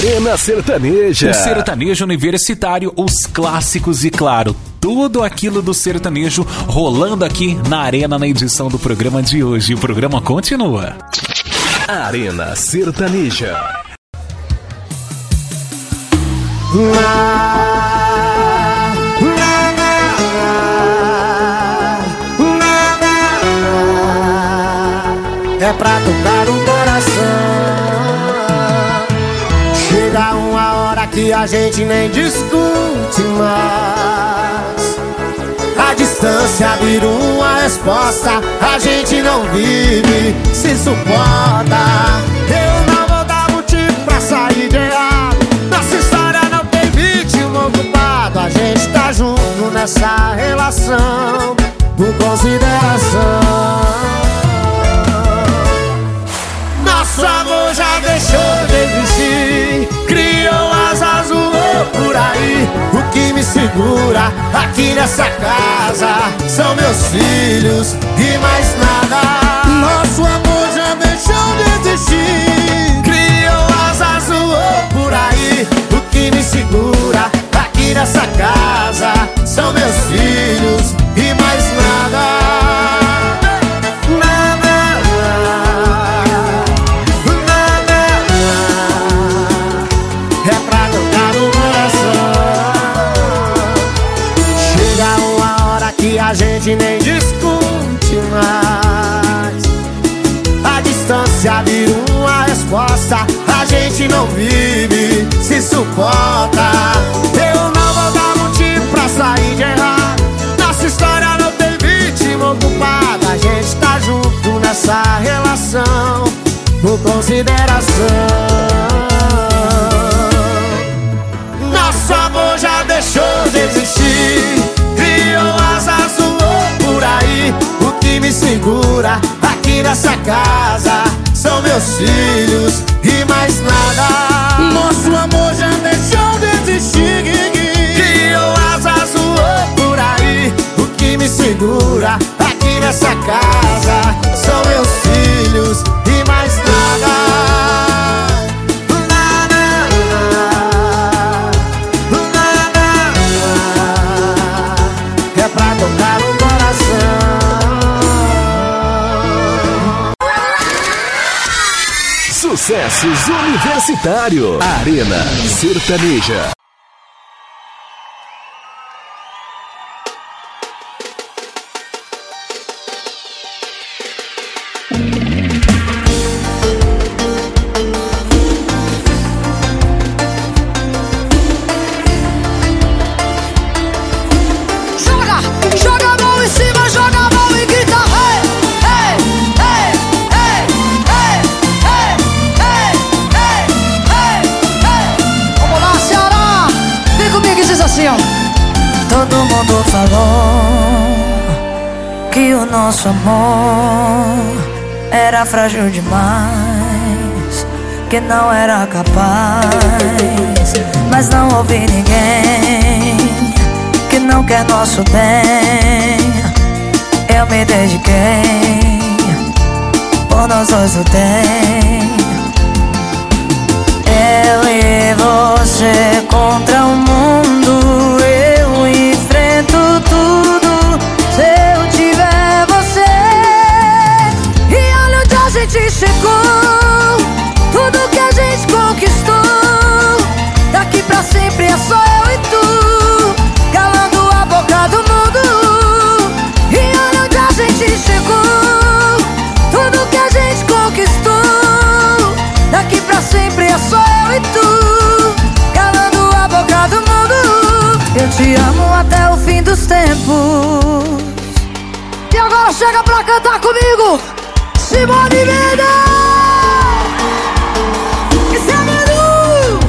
Arena Sertaneja. O sertanejo universitário, os clássicos e, claro, tudo aquilo do sertanejo rolando aqui na Arena na edição do programa de hoje. O programa continua. Arena Sertaneja. É pra tocar o coração. Chega uma hora que a gente nem discute mais. A distância vira uma resposta. A gente não vive, se suporta. Eu não vou dar motivo pra sair de errado. Nossa história não tem vítima ocupado. A gente tá junto nessa relação, por consideração. Nosso amor já deixou de existir. Criou asas, voou por aí. O que me segura aqui nessa casa são meus filhos e mais nada. Nosso amor já deixou de existir. Criou asas, voou por aí. O que me segura aqui nessa casa são meus filhos e mais nada. A gente nem discute mais. A distância vira uma resposta. A gente não vive, se suporta. Eu não vou dar motivo pra sair de errado. Nossa história não tem vítima ocupada. A gente tá junto nessa relação, por consideração. Nosso amor já deixou de existir. Criou asas, voou por aí. O que me segura aqui nessa casa são meus filhos e mais nada. Nosso amor já deixou de existir. Criou asas, voou por aí. O que me segura aqui nessa casa são meus filhos e mais nada. Sucessos Universitário. Arena Sertaneja. Todo mundo falou que o nosso amor era frágil demais, que não era capaz. Mas não ouvi ninguém que não quer nosso bem. Eu me dediquei, por nós dois lutei. Eu e você contra o mundo. Eu enfrento tudo se eu tiver você. E olha onde a gente chegou, tudo que a gente conquistou. Daqui pra sempre é só eu e tu, calando a boca do mundo. E olha onde a gente chegou, tudo que a gente conquistou. Daqui pra sempre é só eu e tu, calando a boca do mundo. Eu te amo até o fim dos tempos. E agora chega pra cantar comigo, Simone Mendes. Esse é Menu.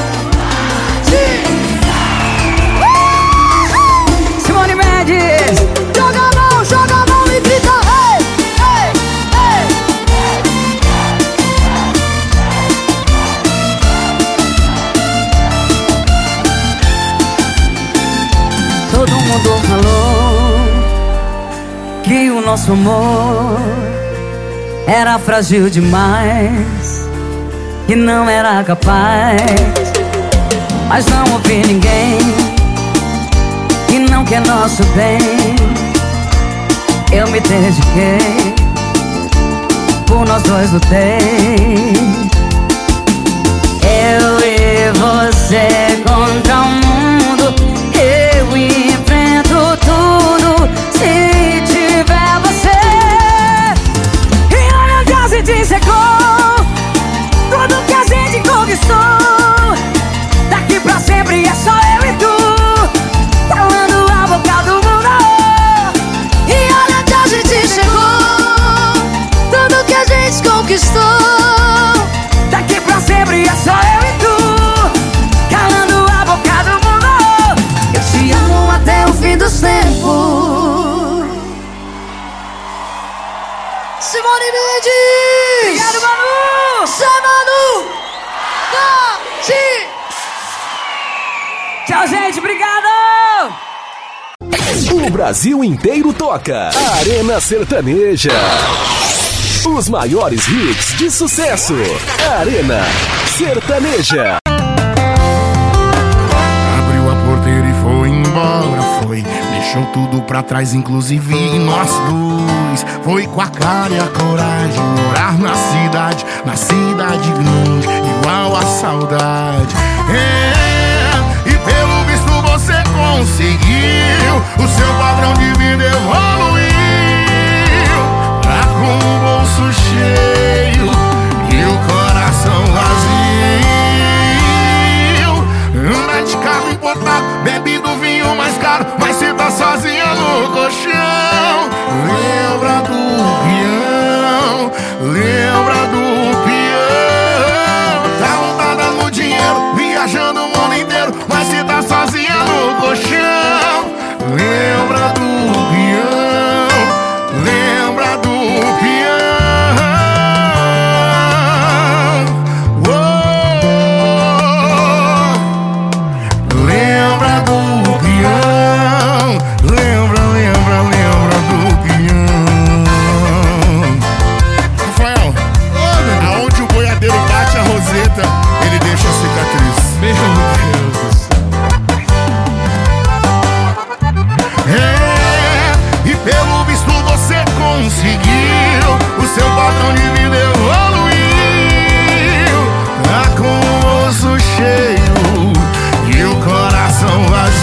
Simone Mendes. Joga a mão e grita hey, hey, hey. Todo mundo falou que o nosso amor era frágil demais, que não era capaz, mas não ouvi ninguém que não quer nosso bem. Eu me dediquei, por nós dois lutei. Eu e você contra o mundo, eu enfrento tudo se tiver você. E olha onde a gente chegou, tudo que a gente conquistou. Daqui pra sempre é só eu e tu, calando a boca do mundo. E olha onde a gente chegou, tudo que a gente conquistou. Daqui pra sempre é só eu e tu, calando a boca do mundo. Eu te amo até o fim dos tempos. Simone Mendes! Obrigado, Manu! Zé Manu! Tchau, gente, obrigado! O Brasil inteiro toca. Arena Sertaneja. Os maiores hits de sucesso. Arena Sertaneja. Abriu a porteira e foi embora, foi. Deixou tudo pra trás, inclusive nós dois. Foi com a cara e a coragem, morar na cidade grande, igual a saudade. E pelo visto você conseguiu, o seu padrão de vida evoluiu. Tá com o bolso cheio e o coração vazio. Anda de carro importado, bebe do vinho mais caro, mas cê tá sozinha no colchão. Lembra do peão, lembra do peão. Tá montada no dinheiro, viajando o mundo inteiro, mas cê tá sozinha no colchão. Lembra do peão, lembra do peão. Lembra do peão, lembra do peão. Rafael, aonde o boiadeiro bate a roseta, ele deixa a cicatriz. Meu Deus do céu. E pelo visto você conseguiu, o seu padrão de vida evoluiu. Tá com o osso cheio e o coração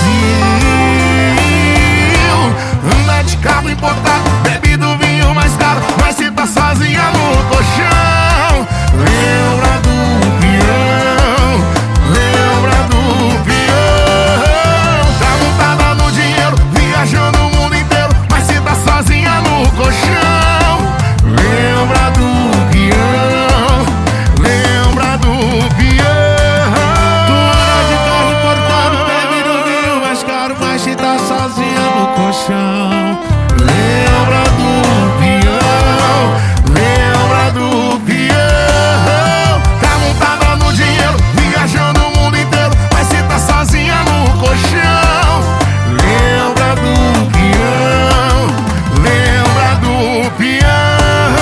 vazio. Anda de carro importado, bebe do vinho mais caro, mas cê tá sozinha no colchão. Lembra do peão, lembra do peão. Tá montada no dinheiro, viajando o mundo inteiro, mas cê tá sozinha no colchão. Lembra do peão, lembra do peão. Tu anda de carro importado, bebe do vinho mais caro, mas cê tá sozinha no colchão. Lembra do peão, lembra do peão. Tá montada no dinheiro, viajando o mundo inteiro, mas cê tá sozinha no colchão. Lembra do peão, lembra do peão.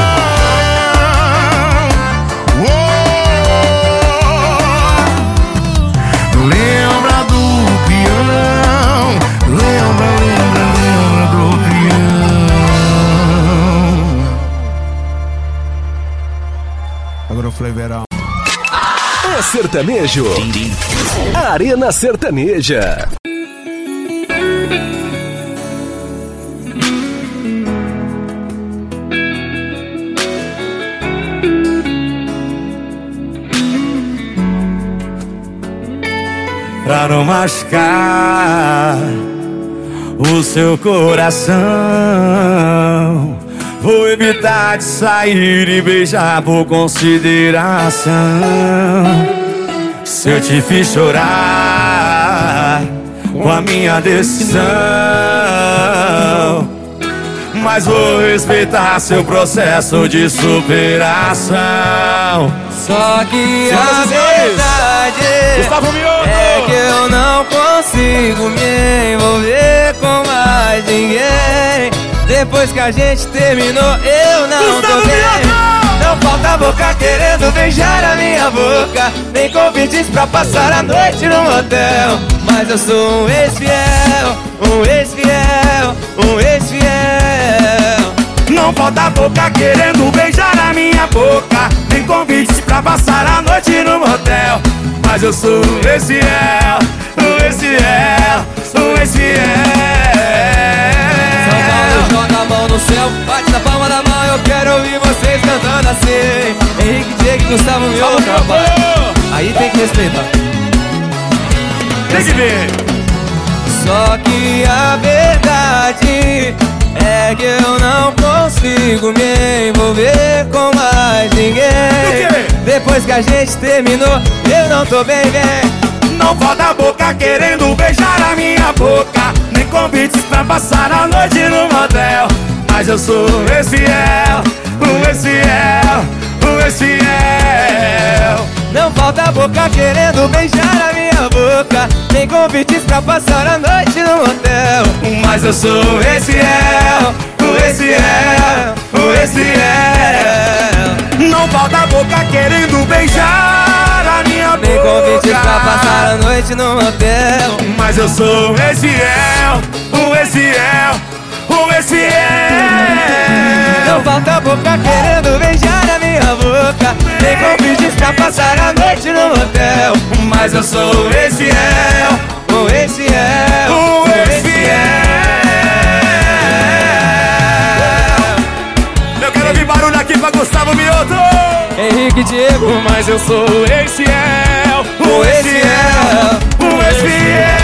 Lembra do peão, lembra do peão. Agora eu falei verão. É sertanejo. Arena Sertaneja. Pra não machucar o seu coração, vou evitar de sair e beijar por consideração. Se eu te fiz chorar com a minha decisão, mas vou respeitar seu processo de superação. Só que a verdade é que eu não consigo me envolver com mais ninguém. Depois que a gente terminou, eu não tô bem. Não falta boca querendo beijar a minha boca, nem convites pra passar a noite no motel. Mas eu sou um ex-fiel, um ex-fiel, um ex-fiel. Não falta boca querendo beijar a minha boca, nem convites pra passar a noite no motel. Mas eu sou um ex-fiel, um ex-fiel, um ex-fiel. São Paulo joga a mão no céu, bate na palma da mão, eu quero ouvir vocês cantando assim. Henrique, Diego, Gustavo, meu trabalho. Aí tem que respeitar. Tem que ver. Só que a verdade é que eu não consigo me envolver com mais ninguém. Depois que a gente terminou, eu não tô bem, bem. Não falta boca querendo beijar a minha boca, nem convites pra passar a noite no motel. Mas eu sou um ex-fiel, um ex-fiel, um ex-fiel. Não falta boca querendo beijar a minha boca, nem convites pra passar a noite no motel. Mas eu sou um ex-fiel, um ex-fiel, um ex-fiel. Não falta boca querendo beijar a minha boca, nem convites pra passar a noite no motel. Mas eu sou um ex-fiel, um ex-fiel, um ex-fiel. Não falta boca querendo beijar a minha boca, nem convites pra passar a noite no motel. Mas eu sou um ex-fiel, um ex-fiel, um ex-fiel. Eu quero ouvir barulho aqui pra Gustavo Mioto, Henrique, Diego. mas eu sou um ex-fiel, um ex-fiel, um ex-fiel.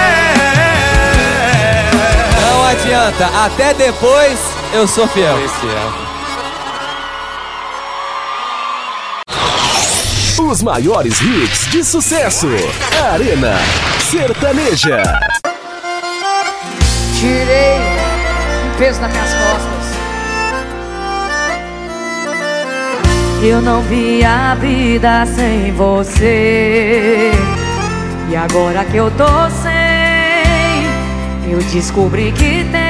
Não adianta, até depois eu sou fiel. Os maiores hits de sucesso. Arena Sertaneja. Tirei um peso nas minhas costas. Eu não vi a vida sem você, e agora que eu tô sem, eu descobri que tem.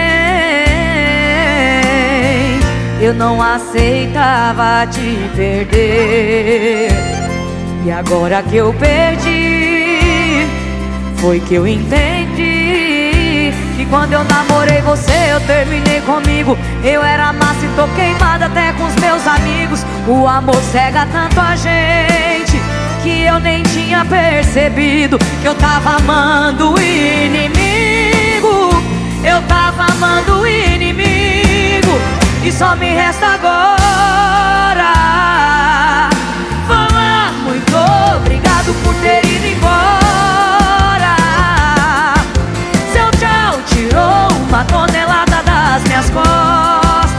Eu não aceitava te perder, e agora que eu perdi, foi que eu entendi que quando eu namorei você, eu terminei comigo. Eu era massa e tô queimada até com os meus amigos. O amor cega tanto a gente que eu nem tinha percebido que eu tava amando o inimigo. Eu tava amando o inimigo, e só me resta agora falar muito obrigado por ter ido embora. Seu tchau tirou uma tonelada das minhas costas.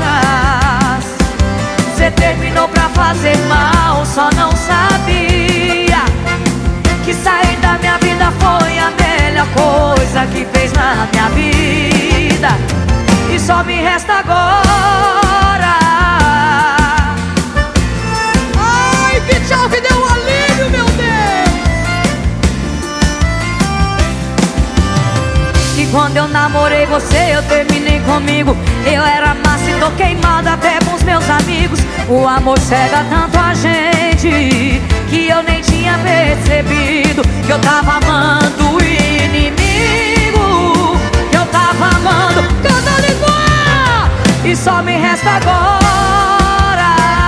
Você terminou pra fazer mal, só não sabia que sair da minha vida foi a melhor coisa que fez na minha vida. E só me resta agora. Ai, que tchau que deu um alívio, meu Deus. E quando eu namorei você, eu terminei comigo. Eu era massa e tô queimada até com os meus amigos. O amor cega tanto a gente que eu nem tinha percebido que eu tava amando o inimigo. Eu tava amando, canta língua! E só me resta agora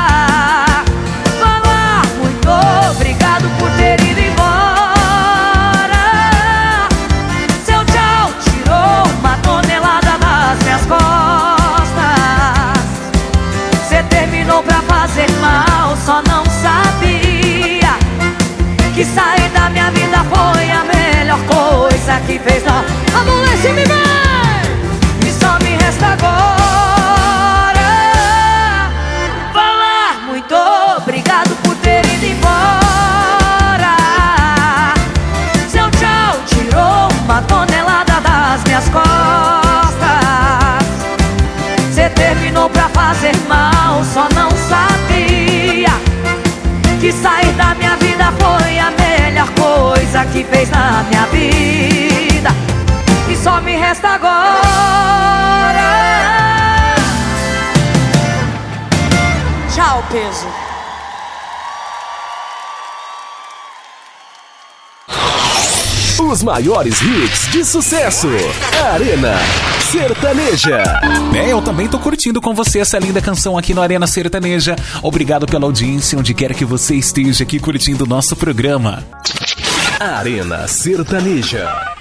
falar muito obrigado por ter ido embora. Seu tchau tirou uma tonelada das minhas costas. Você terminou pra fazer mal, só não sabia que sair da minha vida foi a melhor coisa que fez. Amolece me vem! E só me resta agora falar muito obrigado por ter ido embora. Seu tchau tirou uma tonelada das minhas costas. Você terminou pra fazer mal, só não sabia que sair da minha vida foi a melhor coisa que fez na minha vida. E só me resta agora Os maiores hits de sucesso. Arena Sertaneja. Eu também tô curtindo com você essa linda canção aqui no Arena Sertaneja. Obrigado pela audiência, onde quer que você esteja aqui curtindo o nosso programa. Arena Sertaneja.